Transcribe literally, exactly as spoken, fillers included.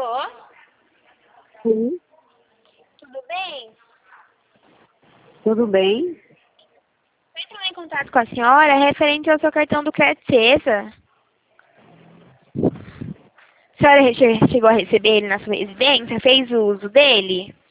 Alô? Sim, Tudo bem? tudo bem? Estou entrando em contato com a senhora referente ao seu cartão do Crédito Cesa. A senhora che- chegou a receber ele na sua residência? Fez uso dele?